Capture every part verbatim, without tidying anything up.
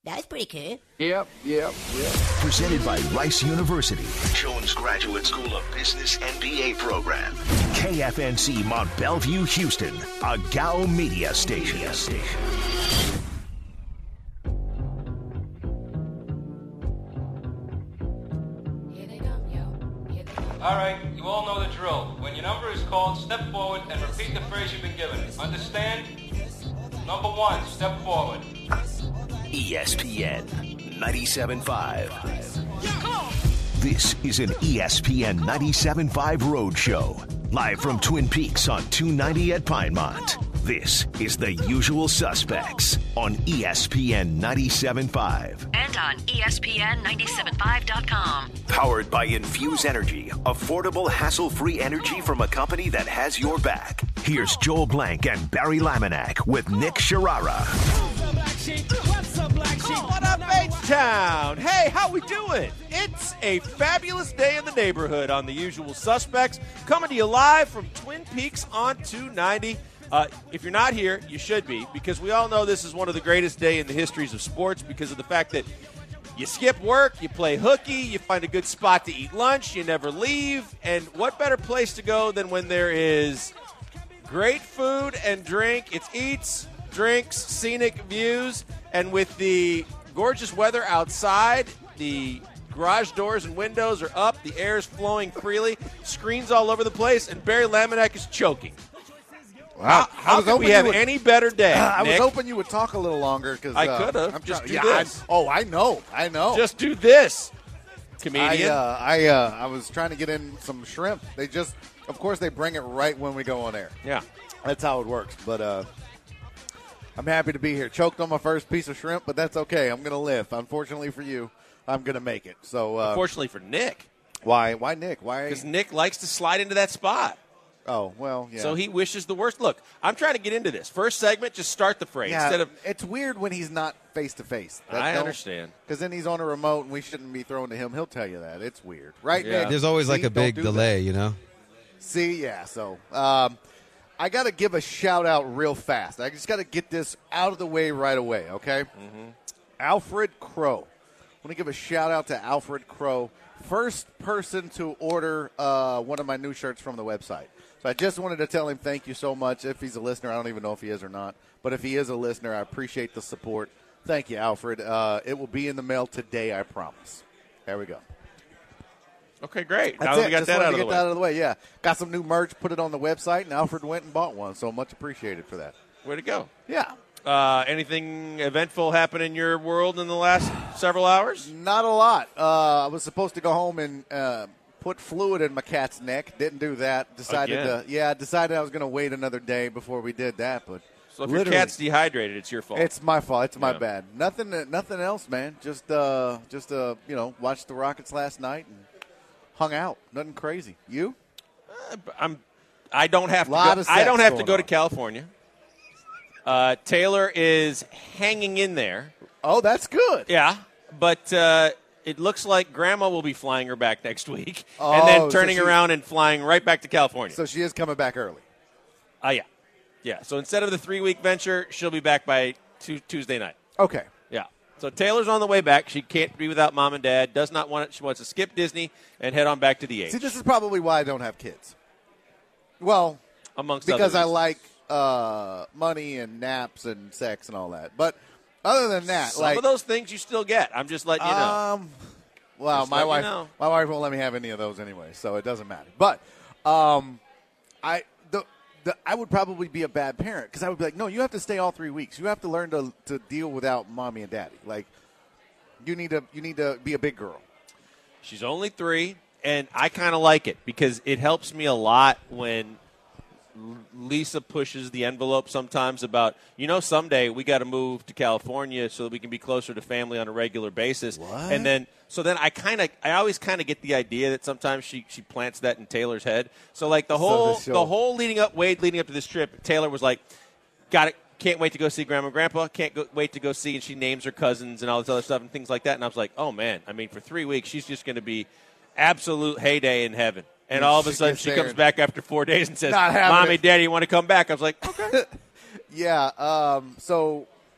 That was pretty cool. Yep, yep, yep. Presented by Rice University. Jones Graduate School of Business M B A program. K F N C Mont Bellevue, Houston. A G A O media station. Media station. All right, you all know the drill. When your number is called, step forward and repeat the phrase you've been given. Understand? Number one, step forward. E S P N ninety-seven point five. This is an E S P N ninety-seven point five road show. Live from Twin Peaks on two ninety at Pinemont. This is The Usual Suspects on E S P N ninety-seven point five. And on E S P N ninety-seven five dot com. Powered by Infuse Energy. Affordable, hassle-free energy from a company that has your back. Here's Joel Blank and Barry Laminack with Nick Sharara. What up, H-Town? Hey, how we doing? It's a fabulous day in the neighborhood on The Usual Suspects. Coming to you live from Twin Peaks on two ninety. Uh, if you're not here, you should be, because we all know this is one of the greatest days in the histories of sports because of the fact that you skip work, you play hooky, you find a good spot to eat lunch, you never leave, and what better place to go than when there is great food and drink. It's eats, drinks, scenic views, and with the gorgeous weather outside, the garage doors and windows are up, the air is flowing freely, screens all over the place, and Barry Laminack is choking. Wow. How, how could we have would, any better day, uh, I Nick? was hoping you would talk a little longer. Cause, I uh, could have. Just trying, do yeah, this. I, oh, I know. I know. Just do this, comedian. I, uh, I, uh, I was trying to get in some shrimp. They just, of course, they bring it right when we go on air. Yeah. That's how it works. But uh, I'm happy to be here. Choked on my first piece of shrimp, but that's okay. I'm going to live. Unfortunately for you, I'm going to make it. So, uh, Unfortunately for Nick. Why? Why Nick? Why? Because Nick likes to slide into that spot. Oh, well, yeah. So he wishes the worst. Look, I'm trying to get into this. First segment, just start the phrase. Yeah, instead of. It's weird when he's not face-to-face. I understand. Because then he's on a remote, and we shouldn't be throwing to him. He'll tell you that. It's weird. Right, Yeah. Nick? There's always See, like a big don't do delay, that. you know? See, yeah. So um, I got to give a shout-out real fast. I just got to get this out of the way right away, okay? Mm-hmm. Alfred Crow. I want to give a shout-out to Alfred Crow. First person to order uh, one of my new shirts from the website. So I just wanted to tell him thank you so much. If he's a listener, I don't even know if he is or not. But if he is a listener, I appreciate the support. Thank you, Alfred. Uh, it will be in the mail today, I promise. There we go. Okay, great. That's now that it. we got Just that wanted out to of get the way. that out of the way. Yeah, got some new merch. Put it on the website, and Alfred went and bought one. So much appreciated for that. Way to go. Yeah. Uh, anything eventful happen in your world in the last several hours? Not a lot. Uh, I was supposed to go home and uh, put fluid in my cat's neck. Didn't do that. Decided Again. to. Yeah, decided I was going to wait another day before we did that. But So if your literally, cat's dehydrated, it's your fault. it's my fault. It's my Yeah. bad. Nothing. Nothing else, man. Just uh, just uh, you know, watched the Rockets last night and hung out. Nothing crazy. You? Uh, I'm. I don't have to. Lot Go, of I don't sex have to going go to on. California. Uh, Taylor is hanging in there. Oh, that's good. Yeah, but uh, it looks like Grandma will be flying her back next week, Oh, and then so turning she- around and flying right back to California. So she is coming back early. Ah, yeah, yeah. So instead of the three-week venture, she'll be back by tu- Tuesday night. Okay. Yeah. So Taylor's on the way back. She can't be without Mom and Dad. Does not want it. She wants to skip Disney and head on back to the H. See, this is probably why I don't have kids. Well, amongst because other I reasons. like uh, money and naps and sex and all that. But other than that, some like of those things you still get. I'm just letting you know. um, well, Just my let me wife, know. my wife won't let me have any of those anyway, so it doesn't matter. But um, I the, the I would probably be a bad parent because I would be like, no, you have to stay all three weeks. You have to learn to to deal without mommy and daddy. Like you need to you need to be a big girl. She's only three, and I kind of like it because it helps me a lot when L- Lisa pushes the envelope sometimes about, you know, someday we got to move to California so that we can be closer to family on a regular basis. What? And then, so then I kind of, I always kind of get the idea that sometimes she, she plants that in Taylor's head. So like the whole, this show- the whole leading up, Wade leading up to this trip, Taylor was like, got it. Can't wait to go see Grandma and Grandpa. Can't go, wait to go see, and she names her cousins and all this other stuff and things like that. And I was like, oh, man, I mean, for three weeks, she's just going to be absolute heyday in heaven. And Yeah, all of a she sudden, gets she there comes and- back after four days and says, Not having Mommy, it. Daddy, you want to come back? I was like, okay. Yeah. Um, so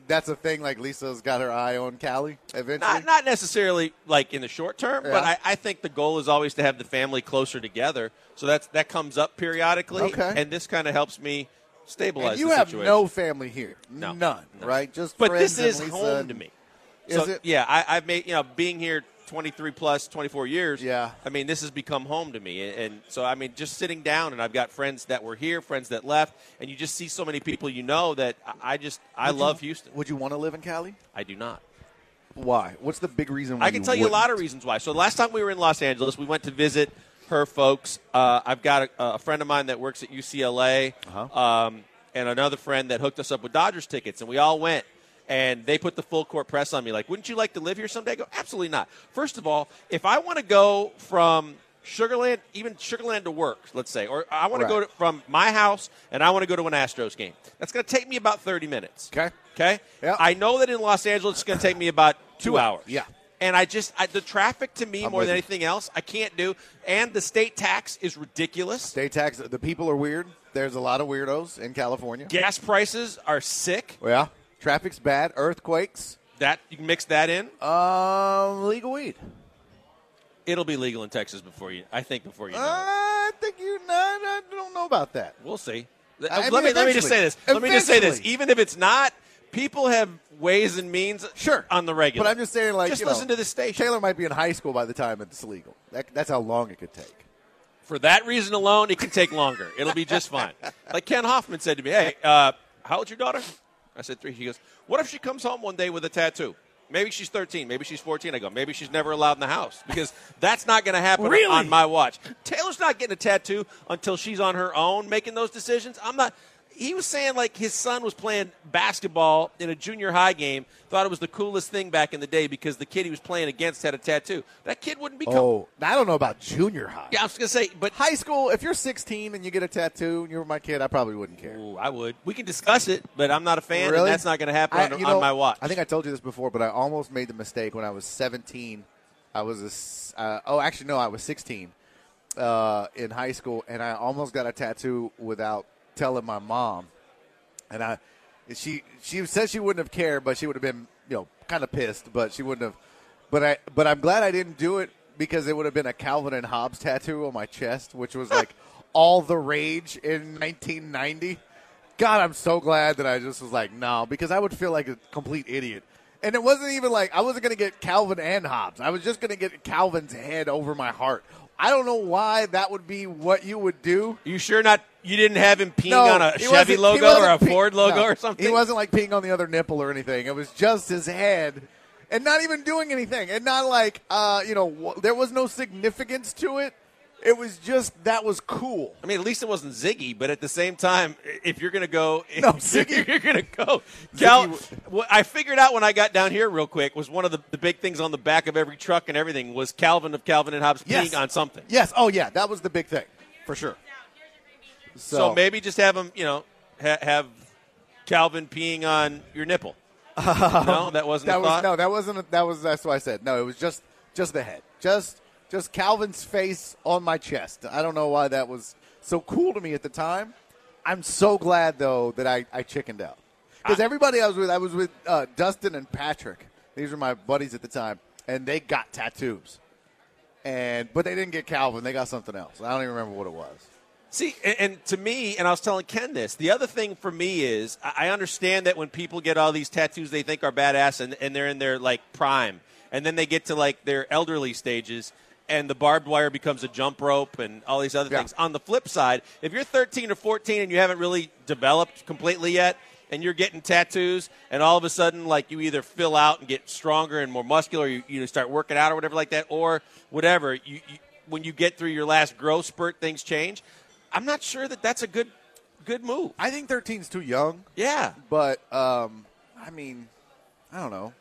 that's a thing. Like Lisa's got her eye on Callie eventually. Not, not necessarily like in the short term, Yeah. but I, I think the goal is always to have the family closer together. So that's that comes up periodically, Okay. and this kind of helps me stabilize. And you the have situation. no family here, No. none, No. right? Just But friends this is and Lisa home and- to me. Is So, it? Yeah, I, I've made you know being here twenty-three plus, twenty-four years. Yeah. I mean, this has become home to me, and, and so I mean, just sitting down, and I've got friends that were here, friends that left, and you just see so many people you know that I, I just I Would love you, Houston. Would you want to live in Cali? I do not. Why? What's the big reason? Why I can tell you a lot of reasons why. So the last time we were in Los Angeles, we went to visit her folks. Uh, I've got a, a friend of mine that works at U C L A, Uh-huh. um, and another friend that hooked us up with Dodgers tickets, and we all went. And they put the full court press on me, like, wouldn't you like to live here someday? I go, absolutely not. First of all, if I want to go from Sugarland, even Sugarland to work, let's say, or I want Right. to go to, from my house and I want to go to an Astros game, that's going to take me about thirty minutes. Okay. Okay? Yeah. I know that in Los Angeles it's going to take me about two, Two hours. hours, yeah. And I just, I, the traffic to me I'm more with than you. anything else, I can't do. And the state tax is ridiculous. State tax. The people are weird. There's a lot of weirdos in California. Gas prices are sick. Yeah. Traffic's bad. Earthquakes. That you can mix that in. Um, legal weed. It'll be legal in Texas before you. I think before you know it. I think you. No, I don't know about that. We'll see. I let mean, me let me just say eventually. this. Let me just say this. Eventually. Even if it's not, people have ways and means. Sure. On the regular. But I'm just saying, like, just you know, listen to this station. Taylor might be in high school by the time it's legal. That, that's how long it could take. For that reason alone, it can take longer. It'll be just fine. Like Ken Hoffman said to me, "Hey, uh, how old's your daughter?" I said three. He goes, "What if she comes home one day with a tattoo? Maybe she's thirteen. Maybe she's fourteen." I go, "Maybe she's never allowed in the house because that's not going to happen Really? on my watch." Taylor's not getting a tattoo until she's on her own making those decisions. I'm not. He was saying like his son was playing basketball in a junior high game, thought it was the coolest thing back in the day because the kid he was playing against had a tattoo. That kid wouldn't be. Com- Oh, I don't know about junior high. yeah, I was going to say, but High school, if you're sixteen and you get a tattoo and you were my kid, I probably wouldn't care. Ooh, I would. We can discuss it, but I'm not a fan, Really? and that's not going to happen I- on, you on know, my watch. I think I told you this before, but I almost made the mistake when I was seventeen. I was a, s- uh, oh, actually, no, I was sixteen uh, in high school, and I almost got a tattoo without telling my mom. And I, she she said she wouldn't have cared, but she would have been, you know, kind of pissed, but she wouldn't have. But I, but I'm glad I didn't do it because it would have been a Calvin and Hobbes tattoo on my chest, which was like all the rage in nineteen ninety. God, I'm so glad that I just was like, no, because I would feel like a complete idiot. And it wasn't even like I wasn't going to get Calvin and Hobbes. I was just going to get Calvin's head over my heart. I don't know why that would be what you would do. You sure not? You didn't have him peeing No, on a he Chevy wasn't- he logo or a wasn't pee- Ford logo no, or something? He wasn't like peeing on the other nipple or anything. It was just his head, and not even doing anything, and not like uh, you know, w- there was no significance to it. It was just that was cool. I mean, at least it wasn't Ziggy, but at the same time, if you're going to go, No, if Ziggy- you're going to go. Cal, Ziggy what I figured out when I got down here real quick was one of the, the big things on the back of every truck and everything was Calvin of Calvin and Hobbes Yes. peeing on something. Yes. Oh yeah, that was the big thing for sure. So, So maybe just have him, you know, ha- have Calvin peeing on your nipple. No, that wasn't that a was thought. no, that wasn't. A, that was that's what I said. No, it was just just the head, just just Calvin's face on my chest. I don't know why that was so cool to me at the time. I'm so glad though that I, I chickened out because everybody I was with, I was with uh, Dustin and Patrick. These were my buddies at the time, and they got tattoos, and but they didn't get Calvin. They got something else. I don't even remember what it was. See, and, and to me, and I was telling Ken this, the other thing for me is I I understand that when people get all these tattoos they think are badass and, and they're in their, like, prime, and then they get to, like, their elderly stages, and the barbed wire becomes a jump rope and all these other Yeah. things. On the flip side, if you're thirteen or fourteen and you haven't really developed completely yet, and you're getting tattoos, and all of a sudden, like, you either fill out and get stronger and more muscular, or you, you start working out or whatever like that, or whatever, you, you, when you get through your last growth spurt, things change. I'm not sure that that's a good good move. I think thirteen's too young. Yeah. But, um, I mean, I don't know.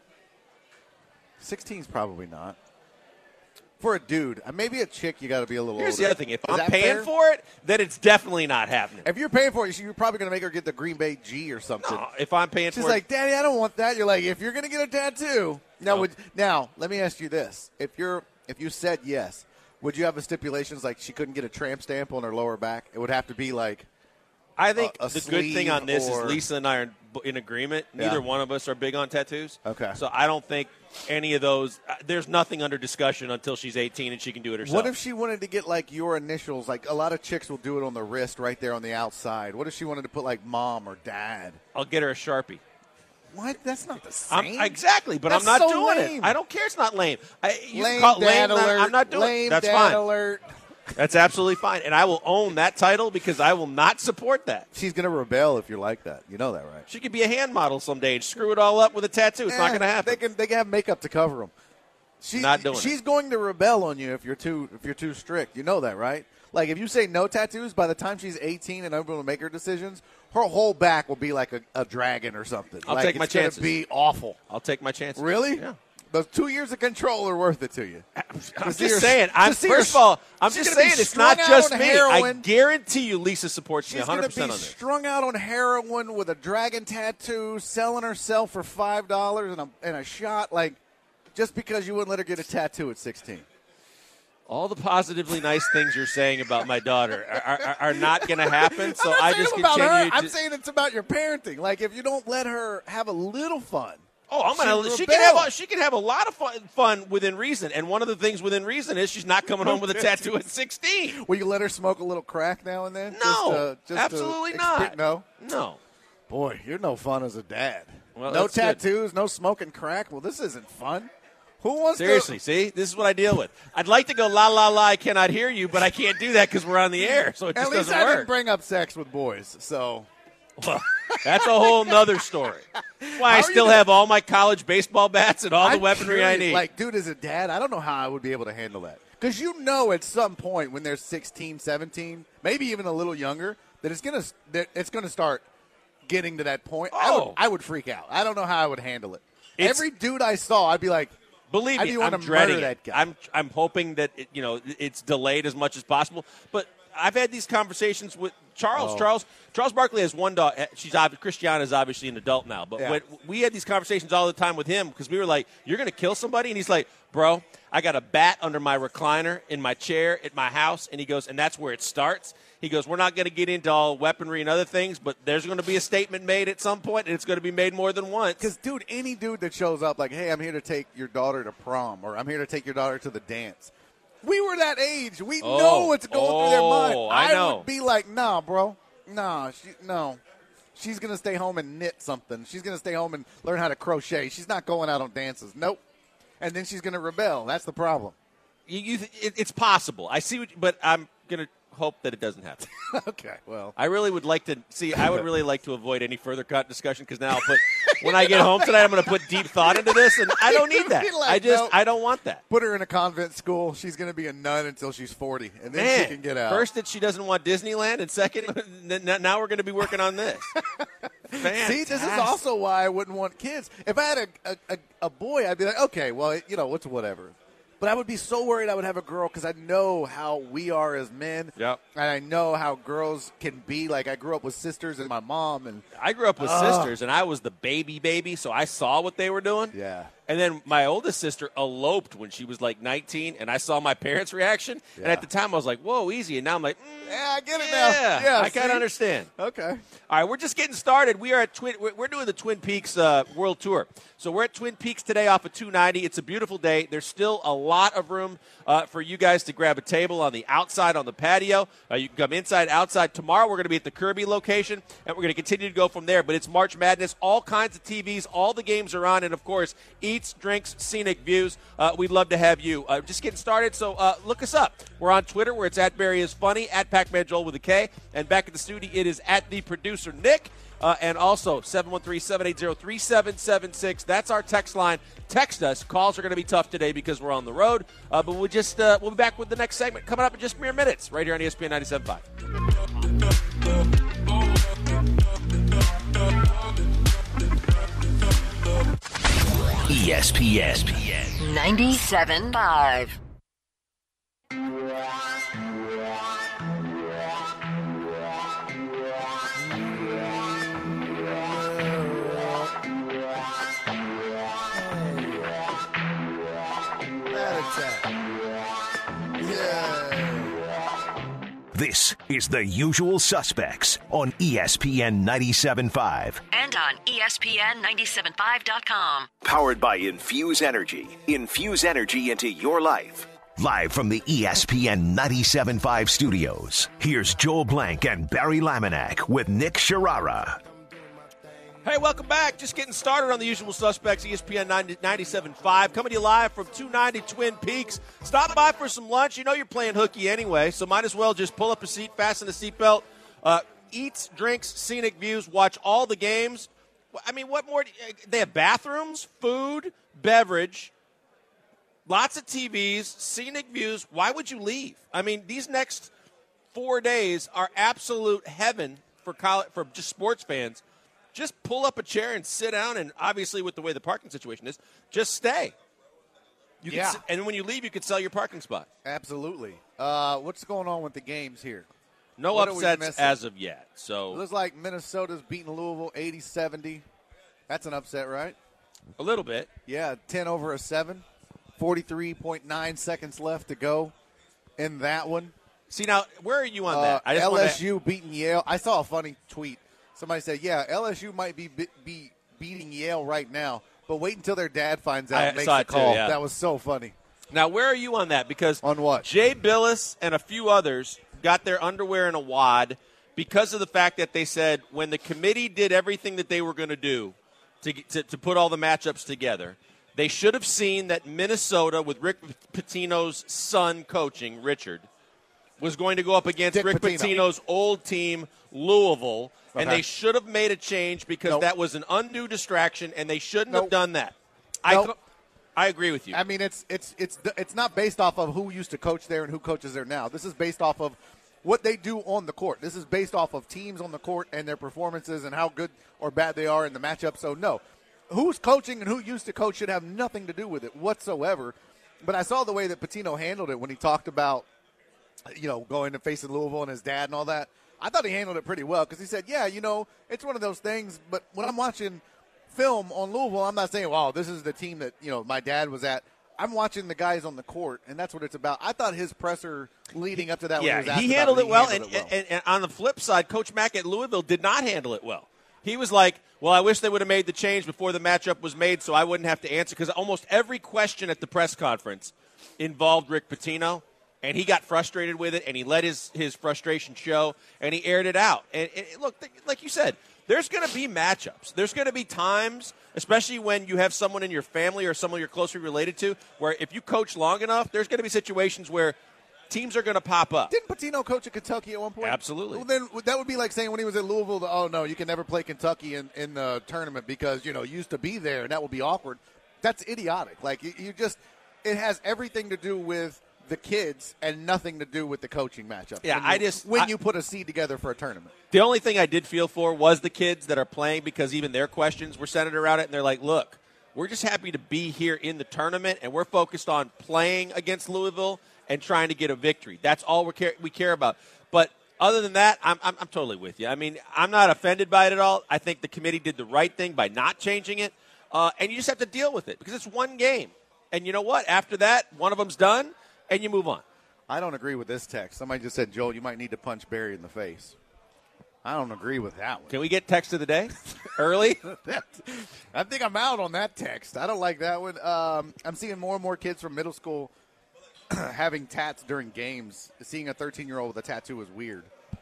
sixteen's probably not. For a dude. Uh, Maybe a chick, you got to be a little Here's older. the other thing. If Is I'm that paying fair? for it, then it's definitely not happening. If you're paying for it, you're probably going to make her get the Green Bay G or something. No, if I'm paying She's for like, it. Daddy, I don't want that. You're like, if you're going to get a tattoo. Now, No. would, now, let me ask you this. If you're, if you said yes, would you have a stipulations like she couldn't get a tramp stamp on her lower back? It would have to be like I think a, a the good thing on this or... is Lisa and I are in agreement. Neither yeah. one of us are big on tattoos. Okay. So I don't think any of those – there's nothing under discussion until she's eighteen and she can do it herself. What if she wanted to get, like, your initials? Like, a lot of chicks will do it on the wrist right there on the outside. What if she wanted to put, like, mom or dad? I'll get her a Sharpie. What? That's not the same. I'm, exactly, but That's I'm not so doing lame. it. I don't care. It's not lame. I, you lame call it dad lame. alert. I'm not doing lame it. That's dad fine. alert. That's absolutely fine. And I will own that title because I will not support that. She's going to rebel if you're like that. You know that, right? She could be a hand model someday and screw it all up with a tattoo. It's eh, not going to happen. They can, they can have makeup to cover them. She, not doing she's it. going to rebel on you if you're too if you're too strict. You know that, right? Like, if you say no tattoos, by the time she's eighteen and able to make her decisions, her whole back will be like a, a dragon or something. I'll like, take my it's gonna chances. be awful. I'll take my chances. Really? Yeah. Those two years of control are worth it to you. I'm To just see her- saying. I'm, to see first her- of all, I'm she's just gonna be saying it's not strung out just on me. I heroin. guarantee you Lisa supports me She's one going hundred to percent be on this. strung out on heroin with a dragon tattoo, selling herself for five dollars and a, and a shot, like, just because you wouldn't let her get a tattoo at sixteen. All the positively nice things you're saying about my daughter are, are, are not going to happen, so I'm not I saying just about continue her. to... I'm saying it's about your parenting. Like, if you don't let her have a little fun. Oh, I'm gonna. She She can have. rebel. A, she can have a lot of fun, fun within reason, and one of the things within reason is she's not coming home with a tattoo at sixteen. Will you let her smoke a little crack now and then? No, Just, uh, just absolutely to not. exper- No? No. Boy, you're no fun as a dad. Well, no that's good. tattoos, no smoking crack. Well, this isn't fun. Who wants Seriously, to? see, this is what I deal with. I'd like to go la la la. I cannot hear you, but I can't do that because we're on the air, so it At just least doesn't I work. didn't bring up sex with boys, so. Well, that's a whole nother story. That's why I How are you still gonna- have all my college baseball bats and all the I'm weaponry I curious, need. Like, dude, as a dad, I don't know how I would be able to handle that. Because you know at some point when they're sixteen, seventeen, maybe even a little younger, that it's going to that it's gonna start getting to that point. I, would, Oh. I would freak out. I don't know how I would handle it. It's- Every dude I saw, I'd be like, Believe How me, do you I'm want to dreading murder it. that guy? I'm I'm hoping that it, you know it's delayed as much as possible. But I've had these conversations with Charles. Oh. Charles Charles Barkley has one daughter. She's ob- Christiana is obviously an adult now. But Yeah. when, we had these conversations all the time with him because we were like, "You're going to kill somebody," and he's like, "Bro, I got a bat under my recliner in my chair at my house," and he goes, "And that's where it starts." He goes, "We're not going to get into all weaponry and other things, but there's going to be a statement made at some point, and it's going to be made more than once." because, dude, any dude that shows up like, hey, I'm here to take your daughter to prom or I'm here to take your daughter to the dance. We were that age. We Oh. know what's going through their mind. Oh, I know. would be like, nah, bro. Nah, she, no. She's going to stay home and knit something. She's going to stay home and learn how to crochet. She's not going out on dances. Nope. And then she's going to rebel. That's the problem. You, you, it, it's possible. I see, what, but I'm going to hope that it doesn't happen. Okay, well. I really would like to see. I would really like to avoid any further cut discussion because now I'll put. When I get home tonight, I'm going to put deep thought into this, and I don't need that. You'd be like, I just nope. I don't want that. Put her in a convent school. She's going to be a nun until she's forty, and then Man, she can get out. first that she doesn't want Disneyland, and second, n- now we're going to be working on this. See, this is also why I wouldn't want kids. If I had a, a, a, a boy, I'd be like, okay, well, you know, it's whatever. But I would be so worried I would have a girl because I know how we are as men. Yep. And I know how girls can be. Like, I grew up with sisters and my mom. And I grew up with sisters, and I was the baby baby, so I saw what they were doing. Yeah. And then my oldest sister eloped when she was like nineteen, and I saw my parents' reaction. And Yeah. at the time, I was like, whoa, easy. And now I'm like, mm, yeah, I get it yeah, now. Yeah, I kind see? of understand. Okay. All right, we're just getting started. We are at Twin. We're we're doing the Twin Peaks uh, World Tour. So we're at Twin Peaks today off of two ninety. It's a beautiful day. There's still a lot of room uh, for you guys to grab a table on the outside on the patio. Uh, you can come inside, outside. Tomorrow we're going to be at the Kirby location, and we're going to continue to go from there. But it's March Madness. All kinds of T Vs. All the games are on, and of course, eats, drinks, scenic views. Uh, we'd love to have you. Uh, just getting started. So uh, look us up. We're on Twitter, where it's at Barry is Funny, at Pac-Man Joel with a K, and back at the studio, it is at the producer Nick. Uh, and also, seven one three, seven eight zero, three seven seven six. That's our text line. Text us. Calls are going to be tough today because we're on the road. Uh, but we'll just uh, we'll be back with the next segment coming up in just mere minutes right here on E S P N ninety-seven point five. E S P N. ninety-seven point five. This is The Usual Suspects on E S P N ninety-seven point five. And on E S P N ninety-seven point five dot com. Powered by Infuse Energy. Infuse energy into your life. Live from the E S P N ninety-seven point five studios, here's Joel Blank and Barry Laminack with Nick Sharara. Hey, welcome back. Just getting started on The Usual Suspects, E S P N ninety-seven point five. Coming to you live from two ninety Twin Peaks. Stop by for some lunch. You know you're playing hooky anyway, so might as well just pull up a seat, fasten a seatbelt, uh, eats, drinks, scenic views, watch all the games. I mean, what more? Do you, they have bathrooms, food, beverage, lots of T Vs, scenic views. Why would you leave? I mean, these next four days are absolute heaven for college, for just sports fans. Just pull up a chair and sit down, and obviously with the way the parking situation is, just stay. You yeah. Can, and when you leave, you can sell your parking spot. Absolutely. Uh, what's going on with the games here? No what upsets as of yet. So it looks like Minnesota's beating Louisville eighty seventy. That's an upset, right? A little bit. Yeah, ten over a seven. forty-three point nine seconds left to go in that one. See, now, where are you on uh, that? I just L S U wanna... beating Yale. I saw a funny tweet. Somebody said, yeah, L S U might be, be beating Yale right now, but wait until their dad finds out I and makes saw the it too, call. yeah. That was so funny. Now, where are you on that? Because on what? Jay Billis and a few others got their underwear in a wad because of the fact that they said when the committee did everything that they were going to do to, to to put all the matchups together, they should have seen that Minnesota, with Rick Pitino's son coaching, Richard, was going to go up against Dick Rick Pitino. Pitino's old team, Louisville, okay. and they should have made a change because nope. that was an undue distraction, and they shouldn't nope. have done that. Nope. I, I agree with you. I mean, it's it's it's it's not based off of who used to coach there and who coaches there now. This is based off of what they do on the court. This is based off of teams on the court and their performances and how good or bad they are in the matchup. So, no, who's coaching and who used to coach should have nothing to do with it whatsoever. But I saw the way that Pitino handled it when he talked about, you know, going and facing Louisville and his dad and all that. I thought he handled it pretty well because he said, yeah, you know, it's one of those things. But when I'm watching film on Louisville, I'm not saying, wow, this is the team that, you know, my dad was at. I'm watching the guys on the court, and that's what it's about. I thought his presser leading up to that, yeah, when he was asked he about handled it, it he well, handled and, it well. And, and on the flip side, Coach Mack at Louisville did not handle it well. He was like, well, I wish they would have made the change before the matchup was made so I wouldn't have to answer, because almost every question at the press conference involved Rick Pitino, and he got frustrated with it, and he let his, his frustration show, and he aired it out. And, and look, like you said, there's going to be matchups. There's going to be times, especially when you have someone in your family or someone you're closely related to, where if you coach long enough, there's going to be situations where teams are going to pop up. Didn't Pitino coach at Kentucky at one point? Absolutely. Well, then that would be like saying when he was at Louisville, oh, no, you can never play Kentucky in, in the tournament because, you know, you used to be there, and that would be awkward. That's idiotic. Like, you, you just – it has everything to do with the kids and nothing to do with the coaching matchup. Yeah, when you, I just when I, you put a seed together for a tournament. The only thing I did feel for was the kids that are playing, because even their questions were centered around it, and they're like, look, we're just happy to be here in the tournament, and we're focused on playing against Louisville and trying to get a victory. That's all we care, we care about. But other than that, I'm, I'm, I'm totally with you. I mean, I'm not offended by it at all. I think the committee did the right thing by not changing it, uh, and you just have to deal with it because it's one game. And you know what? After that, one of them's done, and you move on. I don't agree with this text. Somebody just said, Joel, you might need to punch Barry in the face. I don't agree with that one. Can we get text of the day early? I think I'm out on that text. I don't like that one. Um, I'm seeing more and more kids from middle school having tats during games. Seeing a thirteen-year-old with a tattoo is weird.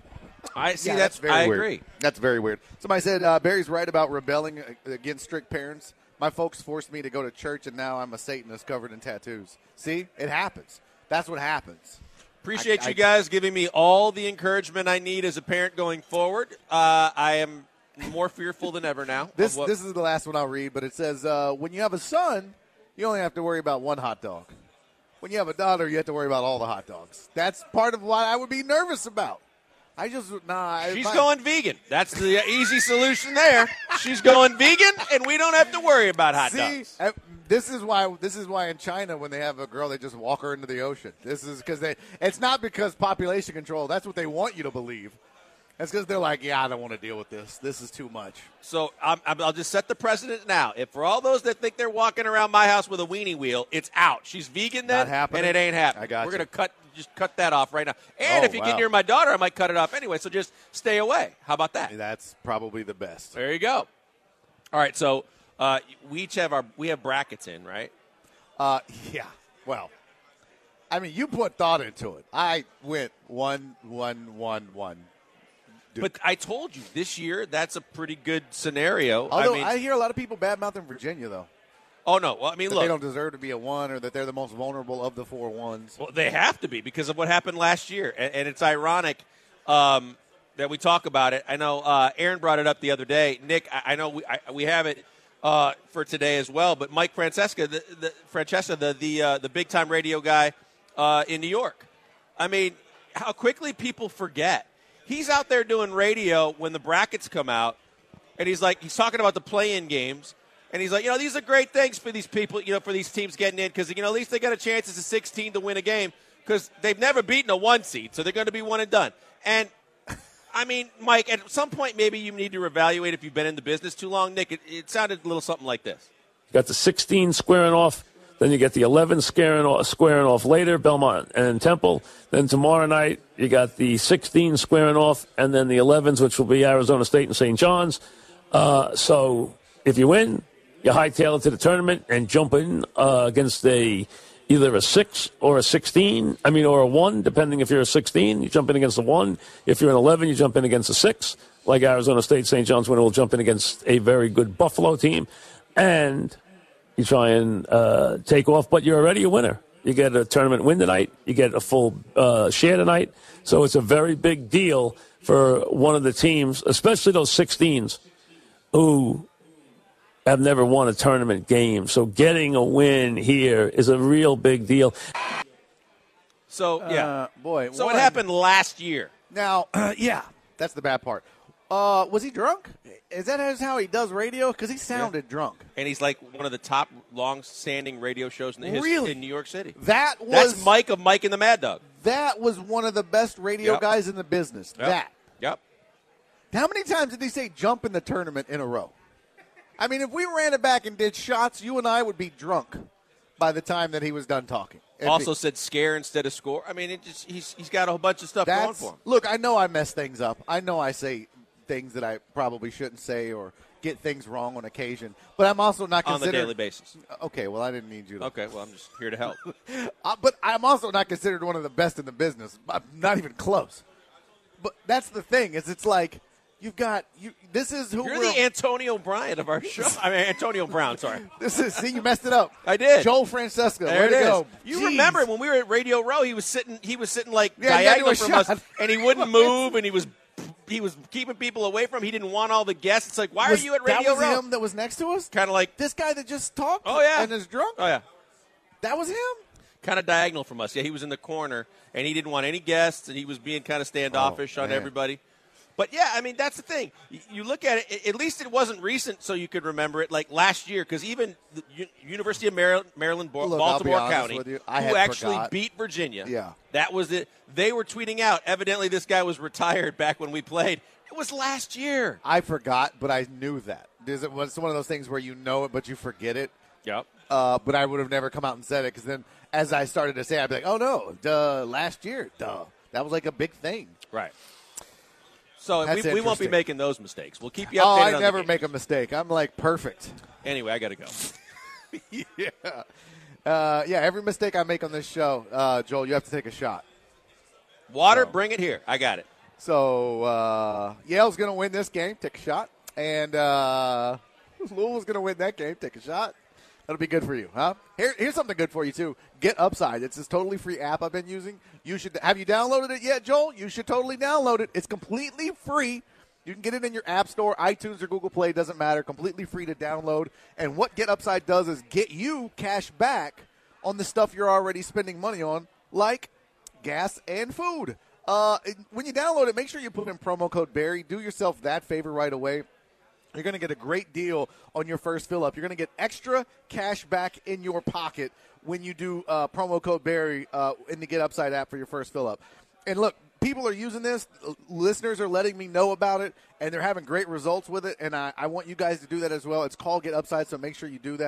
I see. Yeah, that's, that's very I weird. agree. That's very weird. Somebody said uh, Barry's right about rebelling against strict parents. My folks forced me to go to church, and now I'm a Satanist covered in tattoos. See, it happens. That's what happens. Appreciate I, you I, guys giving me all the encouragement I need as a parent going forward. Uh, I am more fearful than ever now. This what, this is the last one I'll read, but it says uh, when you have a son, you only have to worry about one hot dog. When you have a daughter, you have to worry about all the hot dogs. That's part of what I would be nervous about. I just nah. She's I, going vegan. That's the easy solution there. She's going vegan, and we don't have to worry about hot See, dogs. uh, this is why. This is why in China, when they have a girl, they just walk her into the ocean. This is because they. It's not because population control. That's what they want you to believe. It's because they're like, yeah, I don't want to deal with this. This is too much. So I'm, I'm, I'll just set the precedent now. If for all those that think they're walking around my house with a weenie wheel, it's out. She's vegan then, Not happening. and it ain't happening. I got We're you. going to cut just cut that off right now. And Oh, if you wow. get near my daughter, I might cut it off anyway. So just stay away. How about that? That's probably the best. There you go. All right, so uh, we each have our we have brackets in, right? Uh, yeah. Well, I mean, you put thought into it. I went one, one, one, one. Duke. But I told you this year that's a pretty good scenario. Although I mean, I hear a lot of people bad-mouthing Virginia, though. oh no, well I mean, That look, they don't deserve to be a one, or that they're the most vulnerable of the four ones. well, they have to be because of what happened last year, and, and it's ironic um, that we talk about it. I know uh, Aaron brought it up the other day. Nick, I, I know we I, we have it uh, for today as well. But Mike Francesca, the, the Francesca, the the uh, the big time radio guy uh, in New York. I mean, how quickly people forget. He's out there doing radio when the brackets come out, and he's like, he's talking about the play-in games, and he's like, you know, these are great things for these people, you know, for these teams getting in, because, you know, at least they got a chance as a sixteen to win a game, because they've never beaten a one seed, so they're going to be one and done. And, I mean, Mike, at some point maybe you need to reevaluate if you've been in the business too long. Nick, it, it sounded a little something like this. You got the sixteen squaring off. Then you get the eleven squaring off, squaring off later, Belmont and Temple. Then tomorrow night, you got the sixteen squaring off, and then the elevens, which will be Arizona State and Saint John's. Uh, so if you win, you hightail it to the tournament and jump in uh, against a either a six or a sixteen. I mean, or a one, depending if you're a sixteen, you jump in against a one. If you're an eleven, you jump in against a six. Like Arizona State, Saint John's winner will jump in against a very good Buffalo team. And you try and uh, take off, but you're already a winner. You get a tournament win tonight. You get a full uh, share tonight. So it's a very big deal for one of the teams, especially those sixteens who have never won a tournament game. So getting a win here is a real big deal. So, yeah. Uh, boy. so one, it happened last year. Now, uh, yeah, that's the bad part. Uh, was he drunk? Is that how he does radio? Because he sounded Yeah. drunk. And he's like one of the top long-standing radio shows in the history Really? in New York City. That was That's Mike of Mike and the Mad Dog. That was one of the best radio Yep. guys in the business. Yep. That. Yep. How many times did he say jump in the tournament in a row? I mean, if we ran it back and did shots, you and I would be drunk by the time that he was done talking. It'd Also be, said scare instead of score. I mean, it just, he's he's got a whole bunch of stuff going that's, for him. look, I know I mess things up. I know I say things that I probably shouldn't say or get things wrong on occasion. But I'm also not On the considered. daily basis. Okay, well, I didn't need you to. Okay, well, I'm just here to help. Uh, but I'm also not considered one of the best in the business. I'm not even close. But that's the thing is, it's like you've got you. This is who You're we're. the Antonio Bryant of our show. I mean, Antonio Brown, sorry. This is see, you messed it up. I did. Joel Francesca. There Way it to is. go. You Jeez. remember when we were at Radio Row, he was sitting he was sitting like Yeah, he had to diagonal a from shot. us, and he wouldn't move, and he was he was keeping people away from him. He didn't want all the guests. It's like, why Was- are you at Radio That was Row? him that was next to us. Kind of like, This guy that just talked. oh, yeah. and is drunk. oh, yeah. That was him. Kind of diagonal from us. Yeah, he was in the corner, and he didn't want any guests, and he was being kind of standoffish Oh, on man. everybody. But, yeah, I mean, that's the thing. You, you look at it, at least it wasn't recent so you could remember it, like last year, because even the U- University of Maryland, Maryland Ba- Look, I'll be Baltimore honest County, with you, I who had actually forgot. beat Virginia, Yeah. that was it. They were tweeting out, evidently this guy was retired back when we played. It was last year. I forgot, but I knew that. It was one of those things where you know it, but you forget it. Yep. Uh, but I would have never come out and said it because then, as I started to say, I'd be like, "Oh no, duh, last year, duh, that was like a big thing." Right. So That's we, we won't be interesting. making those mistakes. We'll keep you updated Oh, I on the never game. make a mistake. I'm like perfect. Anyway, I got to go. yeah, uh, yeah. Every mistake I make on this show, uh, Joel, you have to take a shot. Water, So- bring it here. I got it. So uh, Yale's going to win this game. Take a shot. And uh, Louisville's going to win that game. Take a shot. That'll be good for you, huh? Here, here's something good for you, too. Get Upside. It's this totally free app I've been using. You should Have you downloaded it yet, Joel? You should totally download it. It's completely free. You can get it in your App Store, iTunes, or Google Play. Doesn't matter. Completely free to download. And what Get Upside does is get you cash back on the stuff you're already spending money on, like gas and food. Uh, when you download it, make sure you put in promo code Barry. Do yourself that favor right away. You're going to get a great deal on your first fill-up. You're going to get extra cash back in your pocket when you do uh, promo code Barry uh, in the Get Upside app for your first fill-up. And look, people are using this. Listeners are letting me know about it, and they're having great results with it, and I, I want you guys to do that as well. It's called Get Upside, so make sure you do that.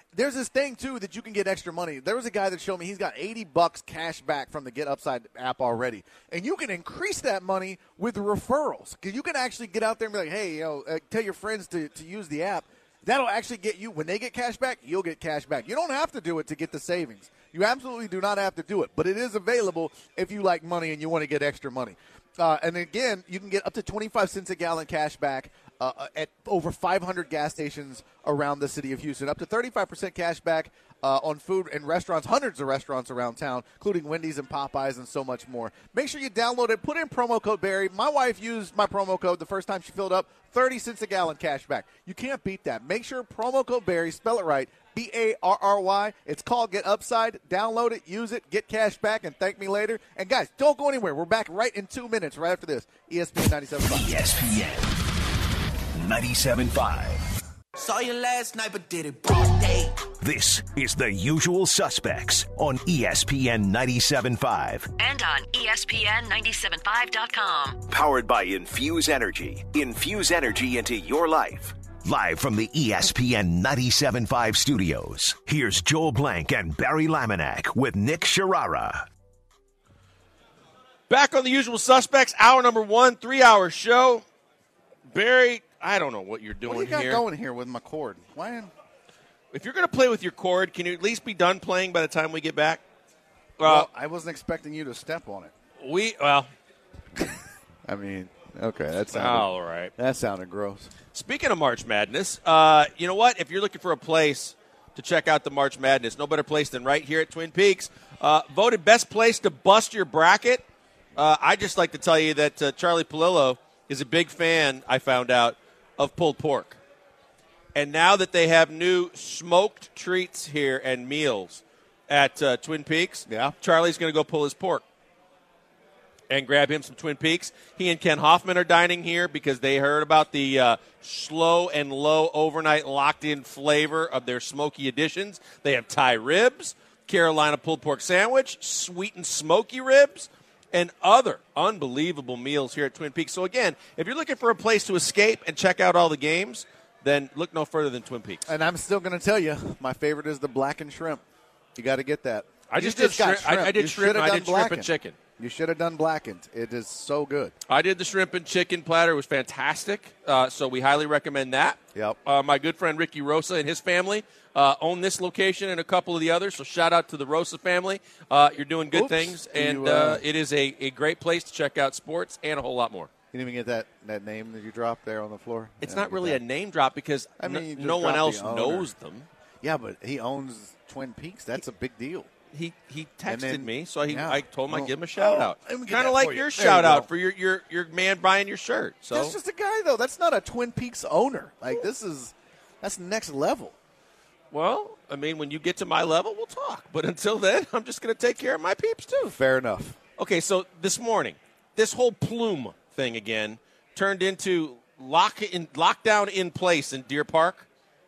there's this thing, too, that you can get extra money. There was a guy that showed me he's got eighty bucks cash back from the Get Upside app already. And you can increase that money with referrals. Because you can actually get out there and be like, hey, you know, uh, tell your friends to, to use the app. That'll actually get you, when they get cash back, you'll get cash back. You don't have to do it to get the savings. You absolutely do not have to do it. But it is available if you like money and you want to get extra money. Uh, and again, you can get up to twenty-five cents a gallon cash back uh, at over five hundred gas stations around the city of Houston. Up to thirty-five percent cash back uh, on food and restaurants, hundreds of restaurants around town, including Wendy's and Popeyes and so much more. Make sure you download it. Put in promo code Barry. My wife used my promo code the first time she filled up. thirty cents a gallon cash back. You can't beat that. Make sure promo code Barry, spell it right, B A R R Y. It's called Get Upside. Download it, use it, get cash back, and thank me later. And, guys, don't go anywhere. We're back right in two minutes right after this. E S P N ninety-seven point five. E S P N ninety-seven point five. Saw you last night, but did it broad day. This is The Usual Suspects on E S P N ninety-seven point five. And on E S P N ninety-seven point five dot com. Powered by Infuse Energy. Infuse energy into your life. Live from the E S P N ninety-seven point five studios, here's Joel Blank and Barry Laminack with Nick Sharara. Back on The Usual Suspects, hour number one, three-hour show. Barry, I don't know what you're doing What do you got here. going here with my cord? Why? If you're going to play with your cord, can you at least be done playing by the time we get back? Well, I wasn't expecting you to step on it. We, well. I mean, okay, that sounded, all right. That sounded gross. Speaking of March Madness, uh, you know what? If you're looking for a place to check out the March Madness, no better place than right here at Twin Peaks. Uh, voted best place to bust your bracket. Uh, I just like to tell you that uh, Charlie Palillo is a big fan, I found out, of pulled pork. And now that they have new smoked treats here and meals at uh, Twin Peaks, yeah. Charlie's going to go pull his pork and grab him some Twin Peaks. He and Ken Hoffman are dining here because they heard about the uh, slow and low overnight locked-in flavor of their smoky additions. They have Thai ribs, Carolina pulled pork sandwich, sweet and smoky ribs, and other unbelievable meals here at Twin Peaks. So, again, if you're looking for a place to escape and check out all the games, then look no further than Twin Peaks. And I'm still going to tell you, my favorite is the blackened shrimp. You got to get that. I just, you did shrimp. shrimp. I, I did you shrimp. I did shrimp blackened. and chicken. You should have done blackened. It is so good. I did the shrimp and chicken platter. It was fantastic. Uh, so we highly recommend that. Yep. Uh, my good friend Ricky Rosa and his family uh, own this location and a couple of the others. So shout out to the Rosa family. Uh, you're doing good Oops. things, You, and uh, uh, it is a, a great place to check out sports and a whole lot more. You didn't even get that, that name that you dropped there on the floor? It's Yeah, not get really that. a name drop because I mean, n- you just no one dropped else the owner. knows them. Yeah, but he owns Twin Peaks. That's a big deal. He he And texted then- me, so he, yeah. I told him Oh. I'd give him a shout Oh, out. let me get Kind that of like for you. your There shout you out go. for your, your, your man buying your shirt. So That's just a guy, though. That's not a Twin Peaks owner. Like, this is – that's next level. Well, I mean, when you get to my level, we'll talk. But until then, I'm just going to take care of my peeps, too. Fair enough. Okay, so this morning, this whole plume thing again turned into lock in, lockdown in place in Deer Park.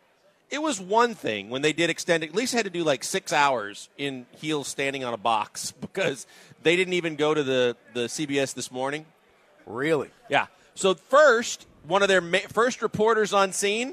It was one thing when they did extend it. At least had to do like six hours in heels standing on a box because they didn't even go to the, the C B S this morning. Really? Yeah. So first, one of their ma- first reporters on scene,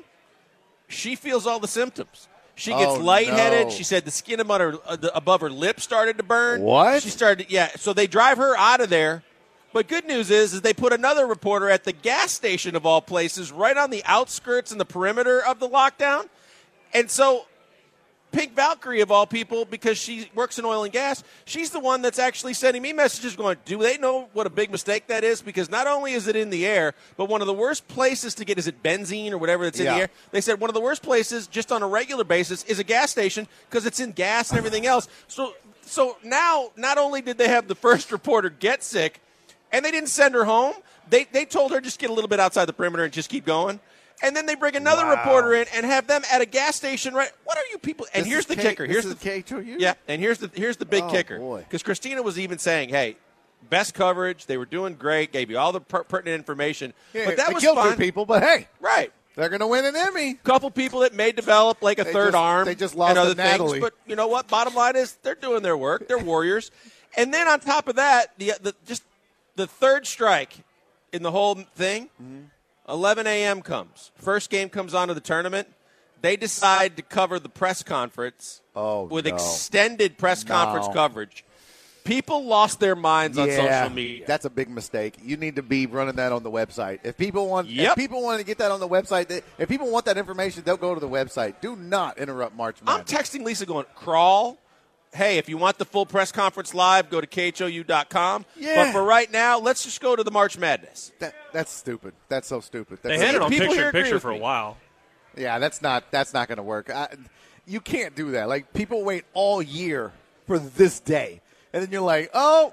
she feels all the symptoms. She gets Oh, lightheaded. no. She said the skin above her, uh, the, above her lip started to burn. What? She started, yeah. So they drive her out of there. But good news is, is they put another reporter at the gas station of all places, right on the outskirts and the perimeter of the lockdown. And so Pink Valkyrie, of all people, because she works in oil and gas, she's the one that's actually sending me messages going, do they know what a big mistake that is? Because not only is it in the air, but one of the worst places to get, is it benzene or whatever that's in Yeah. the air? They said one of the worst places, just on a regular basis, is a gas station because it's in gas and everything else. So, so now, not only did they have the first reporter get sick, and they didn't send her home, they, they told her just get a little bit outside the perimeter and just keep going. And then they bring another Wow. reporter in and have them at a gas station. Right? What are you people? And This here's is the K- kicker. Here's this the is K two U? Yeah, and here's the here's the big Oh, kicker. boy. Because Christina was even saying, "Hey, best coverage. They were doing great. Gave you all the per- pertinent information." Yeah, but that they was killed fun. two people, but hey, Right. they're going to win an Emmy. Couple people that may develop like a They third just- arm. they just lost and other to Natalie. things. But you know what? Bottom line is they're doing their work. They're warriors. And then on top of that, the, the just the third strike in the whole thing. Mm-hmm. eleven a.m. comes. First game comes on to the tournament. they decide to cover the press conference oh, with no. extended press No. conference coverage. People lost their minds on Yeah, social media. that's a big mistake. You need to be running that on the website. If people want, Yep. if people want to get that on the website, they, if people want that information, they'll go to the website. Do not interrupt March I'm Madness. texting Lisa going, crawl. Hey, if you want the full press conference live, go to K H O U dot com. Yeah. But for right now, let's just go to the March Madness. That, that's stupid. That's so stupid. That's They so had it on People here picture agree picture with for a me. while. Yeah, that's not that's not going to work. I, you can't do that. Like people wait all year for this day, and then you're like, oh,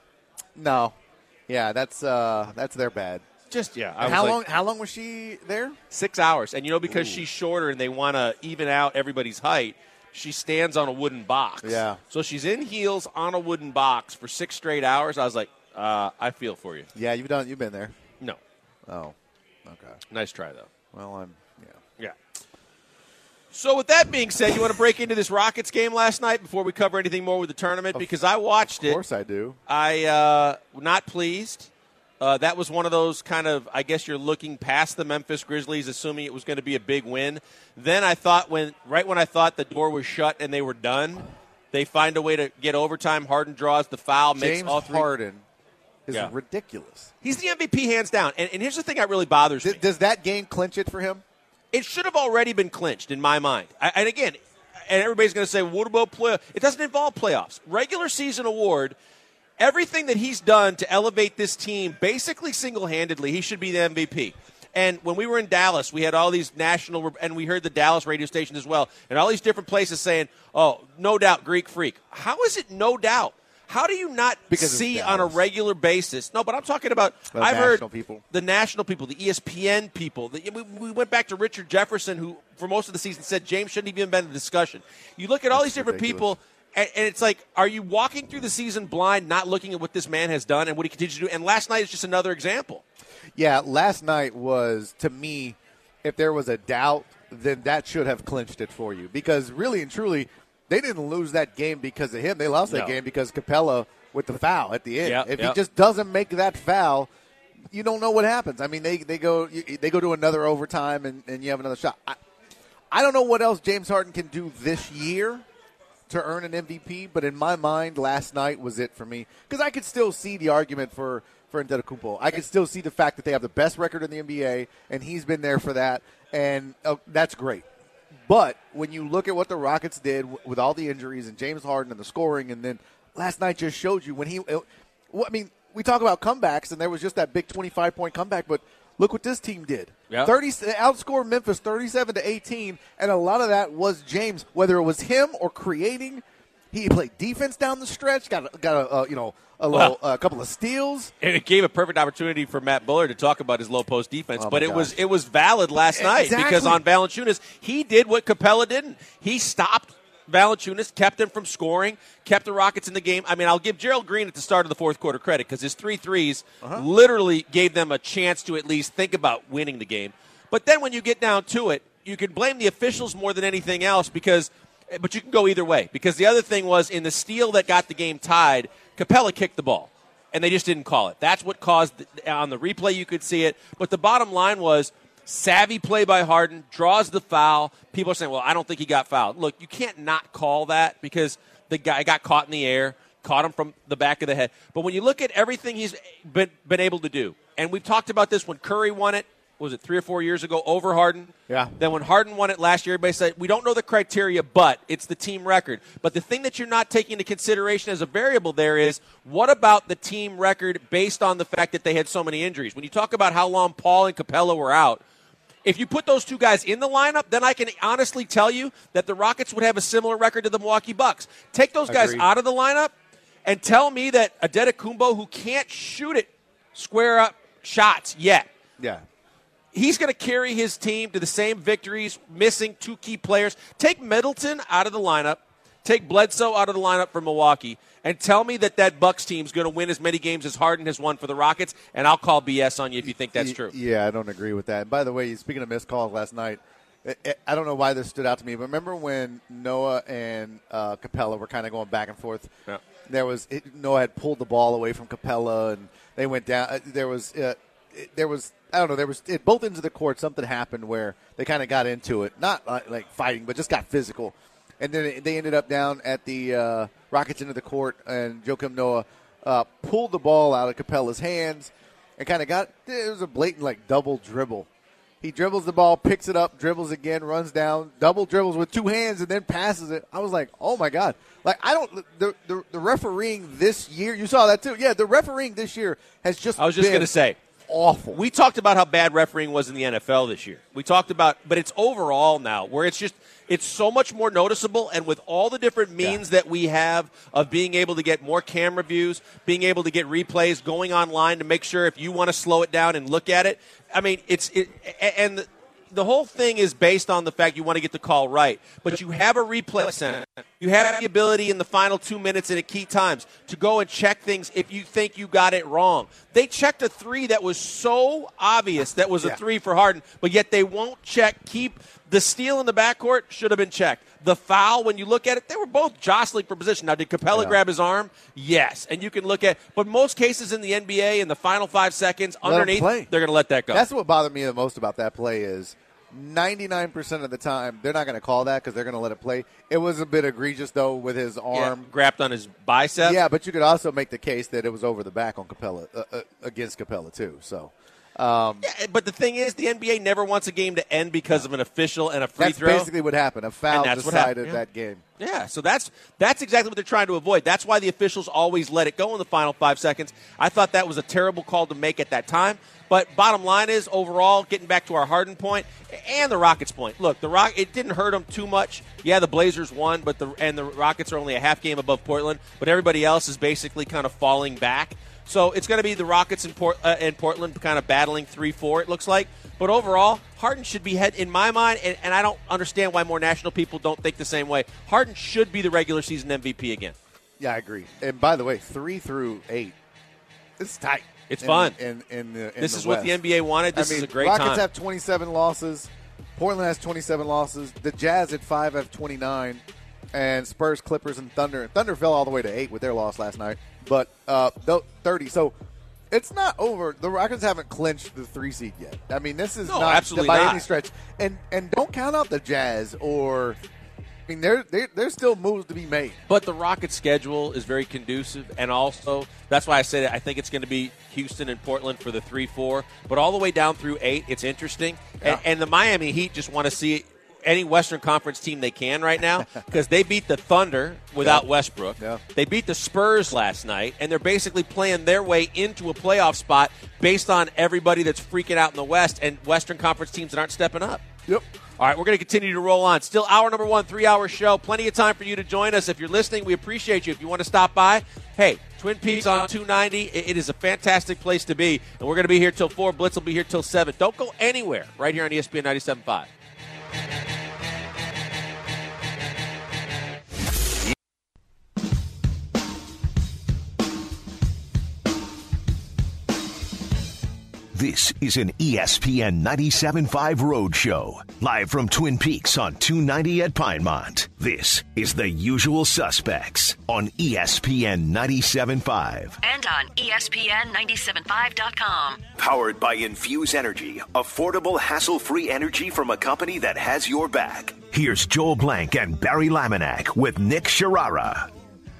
no, yeah, that's uh, that's their bad. Just, yeah. I And was how like, long? How long was she there? Six hours. And, you know, because Ooh. she's shorter and they want to even out everybody's height, she stands on a wooden box. Yeah. So she's in heels on a wooden box for six straight hours. I was like, uh, I feel for you. Yeah, you've done. You've been there. No. Oh, okay. Nice try, though. Well, I'm. Yeah. Yeah. So with that being said, you want to break into this Rockets game last night before we cover anything more with the tournament? Because I watched it. Of course I do. I uh, not pleased. Uh, that was one of those kind of, I guess you're looking past the Memphis Grizzlies, assuming it was going to be a big win. Then I thought when, right when I thought the door was shut and they were done, they find a way to get overtime. Harden draws the foul, makes James all three. Harden is Yeah. ridiculous. He's the M V P hands down. And, and here's the thing that really bothers Th- me. does that game clinch it for him? It should have already been clinched in my mind. I, and again, and everybody's going to say, what about playoffs? It doesn't involve playoffs. Regular season award, everything that he's done to elevate this team, basically single-handedly, he should be the M V P. And when we were in Dallas, we had all these national, and we heard the Dallas radio station as well, and all these different places saying, oh, no doubt, Greek freak. How is it no doubt? How do you not Because it's see on a Dallas. regular basis? No, but I'm talking about, The I've heard national people. the national people, the E S P N people. The, we, we went back to Richard Jefferson, who for most of the season said James shouldn't even been in the discussion. You look at all That's these different ridiculous. people, and, and it's like, are you walking through the season blind, not looking at what this man has done and what he continues to do? And last night is just another example. Yeah, last night was, to me, if there was a doubt, then that should have clinched it for you. Because really and truly, they didn't lose that game because of him. They lost that No. game because Capella with the foul at the end. Yep, if yep. he just doesn't make that foul, you don't know what happens. I mean, they, they go they go to another overtime and, and you have another shot. I, I don't know what else James Harden can do this year to earn an M V P, but in my mind, last night was it for me. Because I could still see the argument for, for Antetokounmpo. I could still see the fact that they have the best record in the N B A, and he's been there for that, and uh, that's great. But when you look at what the Rockets did w- with all the injuries and James Harden and the scoring, and then last night just showed you when he uh, – well, I mean, we talk about comebacks, and there was just that big twenty-five point comeback, but look what this team did. Yeah. thirty they outscored Memphis thirty-seven to eighteen, and a lot of that was James, whether it was him or creating. He played defense down the stretch, got a, got a uh, you know a little Well- a couple of steals. And it gave a perfect opportunity for Matt Bullard to talk about his low post defense. Oh, but my it was gosh. it was valid last night Exactly. because on Valanciunas, he did what Capella didn't. He stopped Valanciunas, kept him from scoring, kept the Rockets in the game. I mean, I'll give Gerald Green at the start of the fourth quarter credit because his three threes Uh-huh. literally gave them a chance to at least think about winning the game. But then when you get down to it, you can blame the officials more than anything else because – but you can go either way because the other thing was in the steal that got the game tied, Capella kicked the ball, and they just didn't call it. That's what caused – on the replay you could see it. But the bottom line was savvy play by Harden, draws the foul. People are saying, well, I don't think he got fouled. Look, you can't not call that because the guy got caught in the air, caught him from the back of the head. But when you look at everything he's been, been able to do, and we've talked about this when Curry won it, was it three or four years ago, over Harden? Yeah. Then when Harden won it last year, everybody said, we don't know the criteria, but it's the team record. But the thing that you're not taking into consideration as a variable there is, what about the team record based on the fact that they had so many injuries? When you talk about how long Paul and Capella were out, if you put those two guys in the lineup, then I can honestly tell you that the Rockets would have a similar record to the Milwaukee Bucks. Take those guys Agreed. out of the lineup and tell me that Antetokounmpo, who can't shoot it square up shots yet, Yeah. he's going to carry his team to the same victories, missing two key players. Take Middleton out of the lineup. Take Bledsoe out of the lineup for Milwaukee. And tell me that that Bucks team's going to win as many games as Harden has won for the Rockets, and I'll call B S on you if you think that's Y- true. Yeah, I don't agree with that. And by the way, speaking of missed calls last night, I- I I don't know why this stood out to me, but remember when Noah and uh, Capella were kind of going back and forth? Yeah. There was it, Noah had pulled the ball away from Capella, and they went down. Uh, there was uh, it, there was I don't know. There was at both ends of the court. Something happened where they kind of got into it, not like, like fighting, but just got physical. And then it, they ended up down at the uh, Rockets end of the court, and Joakim Noah uh, pulled the ball out of Capella's hands and kind of got. It was a blatant like double dribble. He dribbles the ball, picks it up, dribbles again, runs down, double dribbles with two hands, and then passes it. I was like, oh my god! Like I don't. The the, the refereeing this year, you saw that too. Yeah, the refereeing this year has just. I was just going to say. Awful. We talked about how bad refereeing was in the N F L this year. We talked about, but it's overall now where it's just, it's so much more noticeable. And with all the different means yeah. that we have of being able to get more camera views, being able to get replays, going online to make sure if you want to slow it down and look at it. I mean, it's, it, and the whole thing is based on the fact you want to get the call right. But you have a replay center. You have the ability in the final two minutes and at key times to go and check things if you think you got it wrong. They checked a three that was so obvious that was a yeah. three for Harden, but yet they won't check. Keep the steal in the backcourt should have been checked. The foul, when you look at it, they were both jostling for position. Now, did Capella yeah. grab his arm? Yes. And you can look at, but most cases in the N B A in the final five seconds let underneath, they're going to let that go. That's what bothered me the most about that play is ninety-nine percent of the time they're not going to call that because they're going to let it play. It was a bit egregious, though, with his arm. Yeah, grabbed on his bicep. Yeah, but you could also make the case that it was over the back on Capella, uh, uh, against Capella, too. So. Um, yeah, but the thing is, the N B A never wants a game to end because of an official and a free that's throw. That's basically what happened. A foul decided yeah. that game. Yeah, so that's that's exactly what they're trying to avoid. That's why the officials always let it go in the final five seconds. I thought that was a terrible call to make at that time. But bottom line is, overall, getting back to our Harden point and the Rockets point. Look, the Rock it didn't hurt them too much. Yeah, the Blazers won, but the and the Rockets are only a half game above Portland. But everybody else is basically kind of falling back. So it's going to be the Rockets and, Port, uh, and Portland kind of battling three four, it looks like. But overall, Harden should be, head in my mind, and, and I don't understand why more national people don't think the same way. Harden should be the regular season M V P again. Yeah, I agree. And by the way, three through eight, it's tight. It's in, fun. In, in the, in this the is West. what the N B A wanted. This I mean, is a great Rockets time. have twenty-seven losses. Portland has twenty-seven losses. The Jazz at five have twenty-nine. And Spurs, Clippers, and Thunder. Thunder fell all the way to eight with their loss last night. But uh, thirty. So it's not over. The Rockets haven't clinched the three seed yet. I mean, this is no, not absolutely by not. any stretch. And and don't count out the Jazz or. I mean, there there there's still moves to be made. But the Rockets' schedule is very conducive, and also that's why I said it, I think it's going to be Houston and Portland for the three four. But all the way down through eight, it's interesting. Yeah. And, and the Miami Heat just want to see any Western Conference team they can right now because they beat the Thunder without yeah. Westbrook. Yeah. They beat the Spurs last night, and they're basically playing their way into a playoff spot based on everybody that's freaking out in the West and Western Conference teams that aren't stepping up. Yep. All right, we're going to continue to roll on. Still hour number one, three-hour show. Plenty of time for you to join us. If you're listening, we appreciate you. If you want to stop by, hey, Twin Peaks on two ninety. It is a fantastic place to be, and we're going to be here till four. Blitz will be here till seven. Don't go anywhere right here on E S P N ninety-seven point five. This is an E S P N ninety-seven point five Road Show, live from Twin Peaks on two ninety at Pinemont. This is The Usual Suspects on E S P N ninety-seven point five. And on E S P N ninety-seven point five dot com. Powered by Infuse Energy, affordable, hassle-free energy from a company that has your back. Here's Joel Blank and Barry Laminack with Nick Sharara.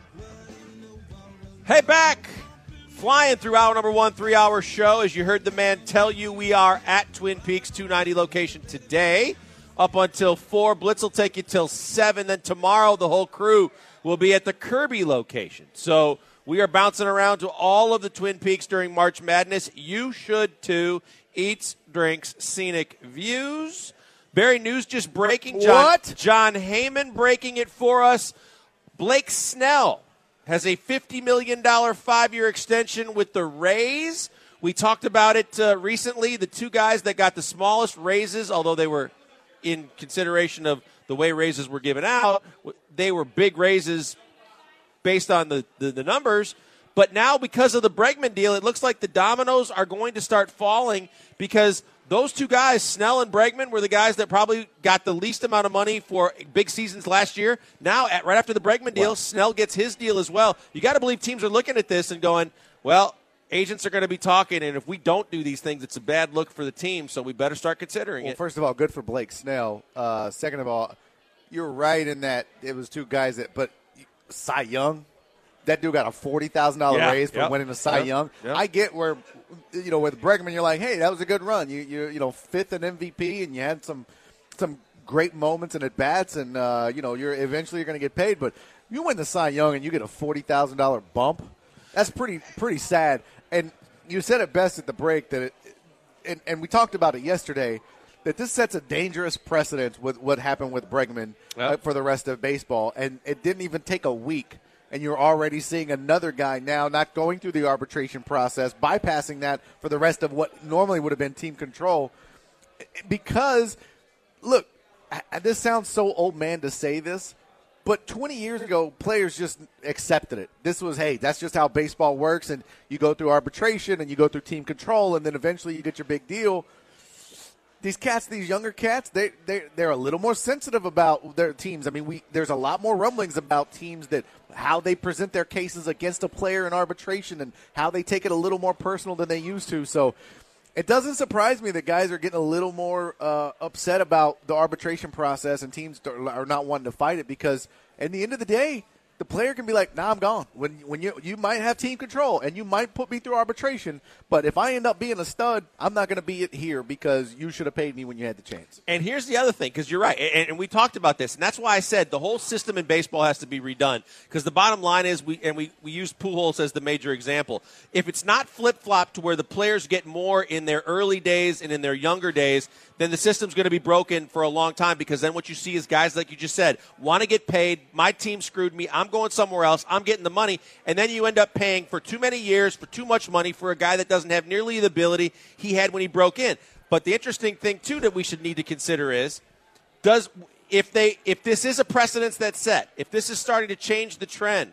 Hey, back. Flying through hour number one, three-hour show. As you heard the man tell you, we are at Twin Peaks two ninety location today up until four. Blitz will take you till seven. Then tomorrow the whole crew will be at the Kirby location. So we are bouncing around to all of the Twin Peaks during March Madness. You should, too. Eats, drinks, scenic views. Barry, news just breaking. John, what? John Heyman breaking it for us. Blake Snell has a fifty million dollars five-year extension with the Rays. We talked about it uh, recently. The two guys that got the smallest raises, although they were in consideration of the way raises were given out, they were big raises based on the, the, the numbers. But now because of the Bregman deal, it looks like the dominoes are going to start falling because those two guys, Snell and Bregman, were the guys that probably got the least amount of money for big seasons last year. Now, at, right after the Bregman deal, wow. Snell gets his deal as well. You got to believe teams are looking at this and going, well, agents are going to be talking, and if we don't do these things, it's a bad look for the team, so we better start considering well, it. First of all, good for Blake Snell. Uh, second of all, you're right in that it was two guys that – but Cy Young, that dude got a forty thousand dollars yeah, raise for yep, winning the Cy yep, Young. Yep. I get where, you know, with Bregman, you're like, hey, that was a good run. You, you, you know, fifth in M V P, and you had some some great moments and at-bats, and, uh, you know, you're eventually you're going to get paid. But you win the Cy Young and you get a forty thousand dollars bump, that's pretty pretty sad. And you said it best at the break that it, and, and we talked about it yesterday, that this sets a dangerous precedent with what happened with Bregman yep. uh, for the rest of baseball. And it didn't even take a week, and you're already seeing another guy now not going through the arbitration process, bypassing that for the rest of what normally would have been team control. Because, look, I, this sounds so old man to say this, but twenty years ago, players just accepted it. This was, hey, that's just how baseball works, and you go through arbitration, and you go through team control, and then eventually you get your big deal. These cats, these younger cats, they, they, they're a little more sensitive about their teams. I mean, we there's a lot more rumblings about teams that how they present their cases against a player in arbitration and how they take it a little more personal than they used to. So it doesn't surprise me that guys are getting a little more uh, upset about the arbitration process and teams are not wanting to fight it because at the end of the day, the player can be like, nah, I'm gone. When when you you might have team control and you might put me through arbitration, but if I end up being a stud, I'm not going to be it here because you should have paid me when you had the chance. And here's the other thing, because you're right, and, and we talked about this, and that's why I said the whole system in baseball has to be redone. Because the bottom line is, we and we, we used Pujols as the major example. If it's not flip-flopped to where the players get more in their early days and in their younger days, then the system's going to be broken for a long time, because then what you see is guys, like you just said, want to get paid, my team screwed me, I'm going somewhere else, I'm getting the money, and then you end up paying for too many years, for too much money for a guy that doesn't have nearly the ability he had when he broke in. But the interesting thing, too, that we should need to consider is, does if they if this is a precedence that's set, if this is starting to change the trend,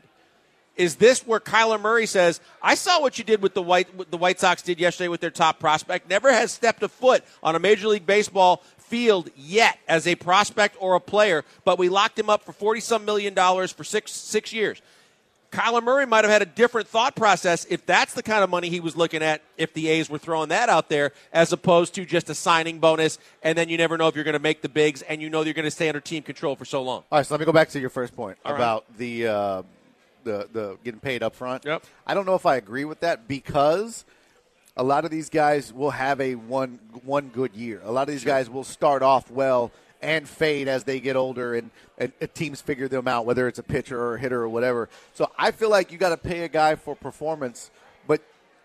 is this where Kyler Murray says, I saw what you did with the White what the White Sox did yesterday with their top prospect, never has stepped a foot on a Major League Baseball field yet as a prospect or a player, but we locked him up for forty-some million dollars for six six years. Kyler Murray might have had a different thought process if that's the kind of money he was looking at, if the A's were throwing that out there, as opposed to just a signing bonus, and then you never know if you're going to make the bigs, and you know you're going to stay under team control for so long. All right, so let me go back to your first point All about right. the, uh, the the getting paid up front. Yep. I don't know if I agree with that because a lot of these guys will have a one one good year. A lot of these sure. guys will start off well and fade as they get older, and, and, and teams figure them out, whether it's a pitcher or a hitter or whatever. So I feel like you got to pay a guy for performance, but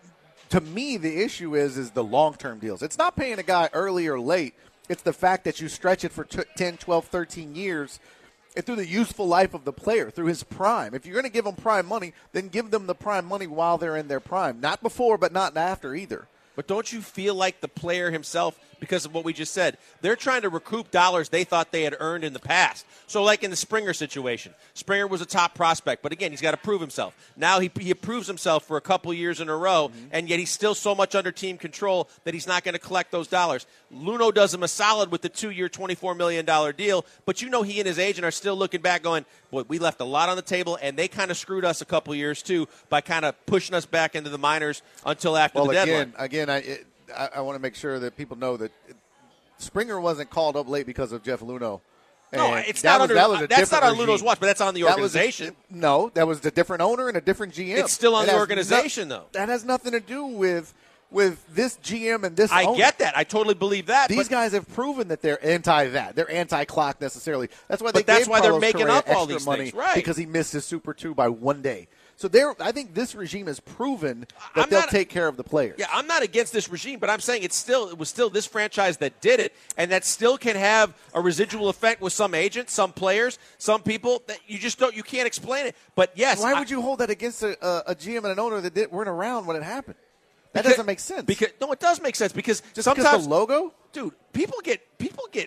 to me the issue is is the long-term deals. It's not paying a guy early or late. It's the fact that you stretch it for t- ten, twelve, thirteen years and through the useful life of the player, through his prime. If you're going to give them prime money, then give them the prime money while they're in their prime. Not before, but not after either. But don't you feel like the player himself, because of what we just said, they're trying to recoup dollars they thought they had earned in the past? So like in the Springer situation, Springer was a top prospect, but again, he's got to prove himself. Now he, he proves himself for a couple years in a row, mm-hmm. and yet he's still so much under team control that he's not going to collect those dollars. Luno does him a solid with the two-year, twenty-four million dollars deal, but you know he and his agent are still looking back going, boy, we left a lot on the table, and they kind of screwed us a couple years too by kind of pushing us back into the minors until after well, the again, deadline. Again, I, it, I, I want to make sure that people know that it, Springer wasn't called up late because of Jeff Luno. No, it's that not was, under, that was a that's not on regime. Luno's watch, but that's on the that organization. Was a, no, that was a different owner and a different G M. It's still on it the organization, no, though. That has nothing to do with with this G M and this I owner. get that. I totally believe that. These guys have proven that they're anti-that. They're anti-clock necessarily. That's why they but that's gave why Carlos they're making Correa up all extra these money things, right? because he missed his Super two by one day. So they're, I think this regime has proven that I'm they'll not, take care of the players. Yeah, I'm not against this regime, but I'm saying it's still it was still this franchise that did it, and that still can have a residual effect with some agents, some players, some people that you just don't you can't explain it. But yes, why I, would you hold that against a, a, a G M and an owner that did, weren't around when it happened? That because, doesn't make sense. Because no, it does make sense because just sometimes because the logo, dude, people get people get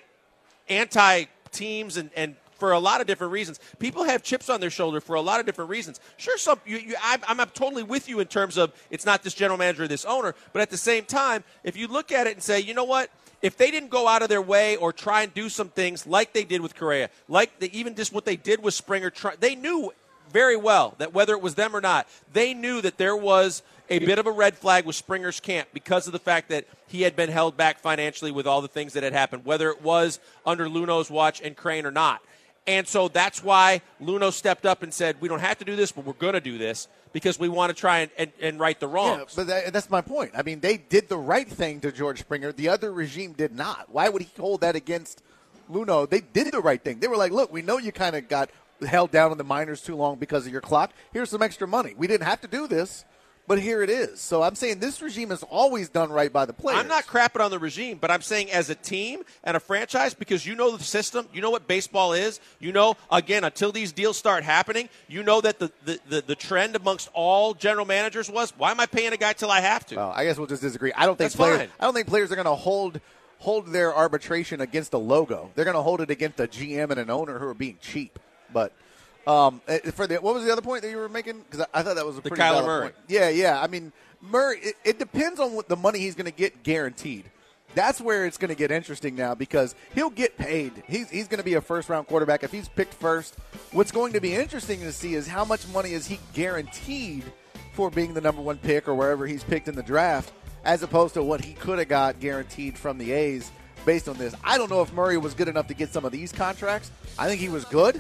anti teams and and. For a lot of different reasons. People have chips on their shoulder for a lot of different reasons. Sure, some you, you, I'm, I'm totally with you in terms of it's not this general manager or this owner, but at the same time, if you look at it and say, you know what, if they didn't go out of their way or try and do some things like they did with Correa, like the, even just what they did with Springer, try, they knew very well that whether it was them or not, they knew that there was a bit of a red flag with Springer's camp because of the fact that he had been held back financially with all the things that had happened, whether it was under Luno's watch and Crane or not. And so that's why Luno stepped up and said, we don't have to do this, but we're going to do this because we want to try and, and, and right the wrongs. Yeah, but that, that's my point. I mean, they did the right thing to George Springer. The other regime did not. Why would he hold that against Luno? They did the right thing. They were like, look, we know you kind of got held down in the minors too long because of your clock. Here's some extra money. We didn't have to do this, but here it is. So I'm saying this regime has always done right by the players. I'm not crapping on the regime, but I'm saying as a team and a franchise, because you know the system, you know what baseball is, you know, again, until these deals start happening, you know that the, the, the, the trend amongst all general managers was, why am I paying a guy till I have to? Well, I guess we'll just disagree. I don't think That's players. fine. I don't think players are going to hold hold their arbitration against a logo. They're going to hold it against a G M and an owner who are being cheap. But um, for the what was the other point that you were making? Because I, I thought that was a the pretty Kyler valid Murray. point. Yeah, yeah. I mean, Murray. It, it depends on what the money he's going to get guaranteed. That's where it's going to get interesting now because he'll get paid. He's he's going to be a first round quarterback if he's picked first. What's going to be interesting to see is how much money is he guaranteed for being the number one pick or wherever he's picked in the draft, as opposed to what he could have got guaranteed from the A's based on this. I don't know if Murray was good enough to get some of these contracts. I think he was good.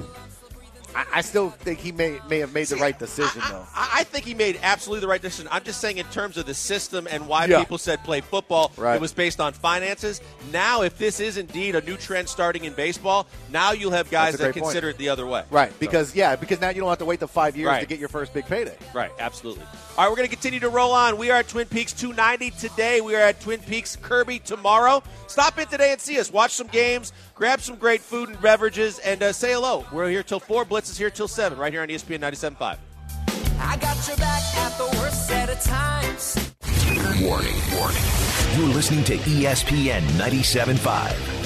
I, I still think he may may have made the right decision, I, though. I, I think he made absolutely the right decision. I'm just saying in terms of the system and why Yeah. people said play football, Right. it was based on finances. Now, if this is indeed a new trend starting in baseball, now you'll have guys That's a that great point. consider it the other way. Right, because, yeah, because now you don't have to wait the five years Right. to get your first big payday. Right, absolutely. All right, we're going to continue to roll on. We are at Twin Peaks two ninety today. We are at Twin Peaks Kirby tomorrow. Stop in today and see us. Watch some games, grab some great food and beverages, and uh, say hello. We're here till four. Blitz is here till seven, right here on E S P N ninety-seven point five. I got your back at the worst set of times. Warning, warning. You're listening to E S P N ninety-seven point five.